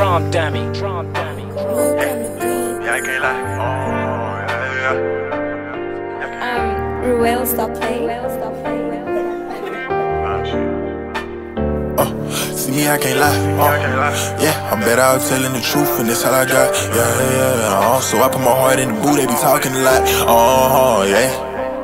Drum dummy. Yeah, I can't lie. Oh, yeah. Ruel, stop playing. See me, I can't lie. Yeah, I'm better out telling the truth, and that's all I got. Yeah. So I put my heart in the boot, they be talking a lot. Yeah.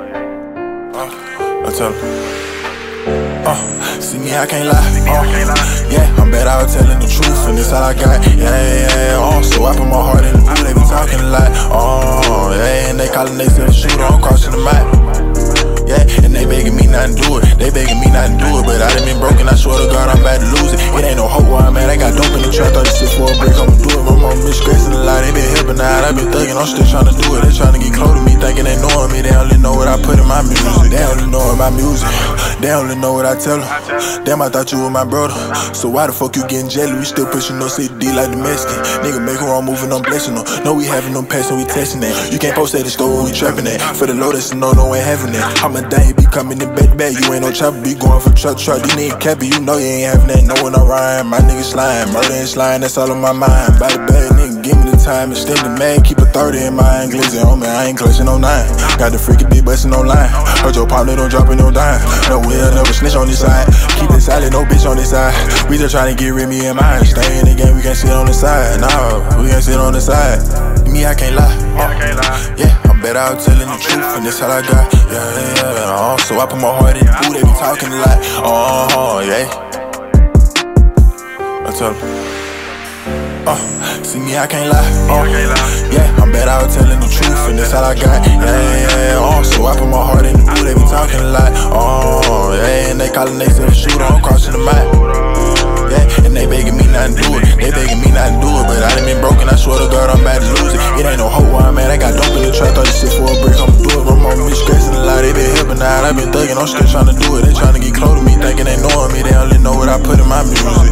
I tell them. See me, I can't lie. Yeah, I'm better out telling the truth, and that's all I got. Yeah. So I put my heart in the boot, they be talking a lot. Yeah, and they calling themselves a shooter, I'm crossing the map. Yeah, and they begging me not to do it. They begging me not to do it, but I done been broken. I swear to God, I'm about to lose it. It ain't no hope where I'm at. I got dope in the trap, 36 for a break. I'ma do it. My mom been stressing a lot. They been helping out. I been thugging. I'm still trying to do it. They trying to get close to me, thinking they knowing me. They only know what I put in my music. They only know my music. They only know what I tell them. Damn, I thought you were my brother. So why the fuck you getting jelly? We still pushing no CD like the Mexican. Nigga make her all moving, I'm blessing them. No, we having them passing, we testing that. You can't post at the store, we trapping that. For the low, that's no ain't having that. I'm a dang, be coming in back. You ain't no chopper, be going for truck. These niggas cappy, you know you ain't having that. Know when I rhyme, my niggas slime. Murder and slime, that's all on my mind. By the bad nigga, give me the time. Extend the mag, keep a 30 in my mind. Glizzy on me, I ain't clutching on 9. Got the freaky bitch bustin' online. Heard your partner don't drop it no dime. No, we'll never snitch on this side. Keep it silent, no bitch on this side. We just trying to get rid of me and mine. Stay in the game, we can't sit on the side. No, we can't sit on the side. Me, I can't lie. Yeah, I'm better out telling the truth, and that's all I got. Yeah. So I put my heart in the boot, they be talking a lot. Yeah. I tell them. See me, I can't lie. Yeah, I'm better out telling the truth, and that's all I got. Yeah. So I put my heart in the boot, they be talking a lot. Yeah, and they calling themselves a shooter, I'm crossing the map. Yeah, and they begging me not to do it. They begging me not to do it, but I done been broken. I swear to God, I'm about to lose it. It ain't no hope where I'm at. I got dope in the trap, 36 for a break. I'ma do it. My mom been stressing a lot. They been helping out. I been thugging. I'm still trying to do it. They trying to get close to me, thinking they knowing me. They only know what I put in my music.